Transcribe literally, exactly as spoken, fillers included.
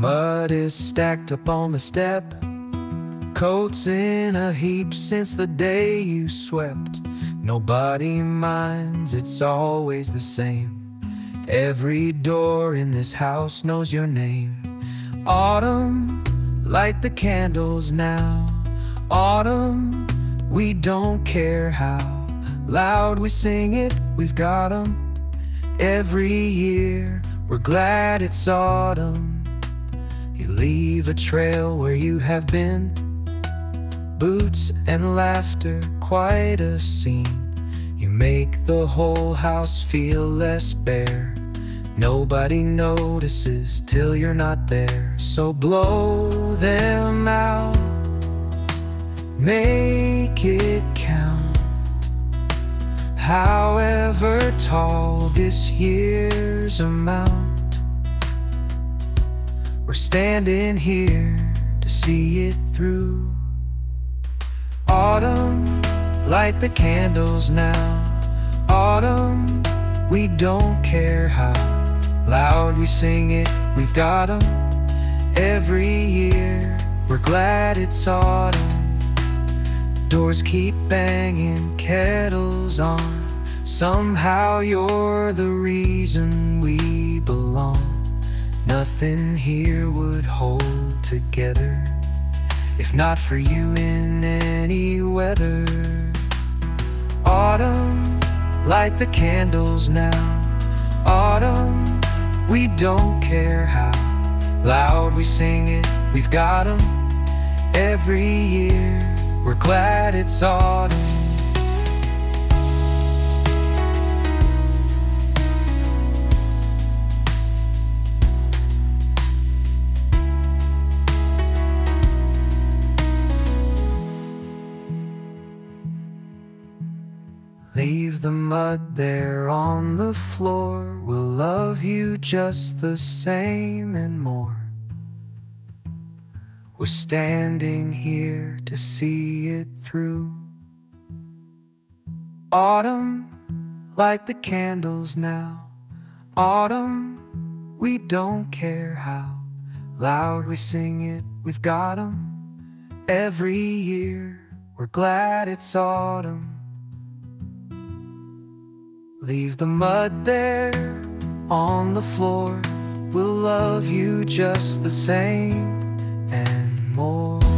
Mud is stacked up on the step, coats in a heap since the day you swept. Nobody minds, it's always the same. Every door in this house knows your name. Autumn, light the candles now. Autumn, we don't care how loud we sing it, we've got 'em. Every year, we're glad it's autumn. You leave a trail where you have been, boots and laughter, quite a scene. You make the whole house feel less bare. Nobody notices till you're not there. So blow them out, make it count. However tall this year's amount, we're standing here to see it through. Autumn, light the candles now. Autumn, we don't care how loud we sing it, we've got 'em. Every year, we're glad it's autumn. Doors keep banging, kettles on. Somehow you're the reason we belong. Nothing here would hold together if not for you in any weather. Autumn, light the candles now. Autumn, we don't care how loud we sing it, we've got 'em. Every year, we're glad it's autumn. Leave the mud there on the floor. We'll love you just the same and more. We're standing here to see it through. Autumn, light the candles now. Autumn, we don't care how loud we sing it, we've got 'em. Every year, we're glad it's autumn. Leave the mud there on the floor. We'll love you just the same and more.